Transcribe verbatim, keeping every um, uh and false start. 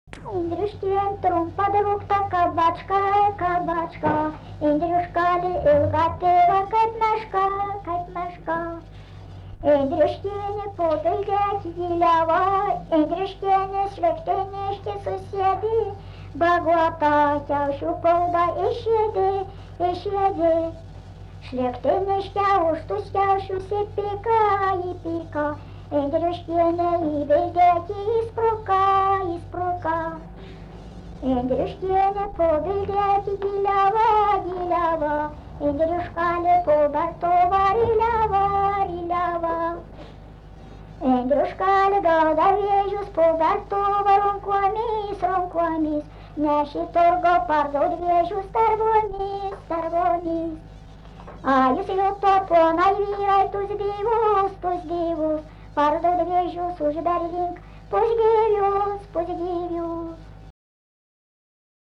Indraškien trumpa drūkta kabačka, kabačka, Indriuškali ilga tėva kaip meška, kaip meška. Indriuškienė popildė atidėliavo, Indriuškienės šlektinėšti susėdė, Baguota kiaušių kaudą išėdė, išėdė. Šlektinėškę už tus kiaušius įpika, įpika, Indriuškienė įbeldė įspruka, įspruka. Indriuškienė pobildė atidėliavo, dėliavo, Indriuškalė po Bartovą ryliavo, ryliavo. Indriuškalė gauda vėžius po Bartovą rankomis, rankomis, nešė turgo parduot vėžius tarvomis, tarvomis. A jūs juto ponai vyrai tus gyvus, tus gyvus, parduot vėžius už berlink, pusgyvius, pusgyvius.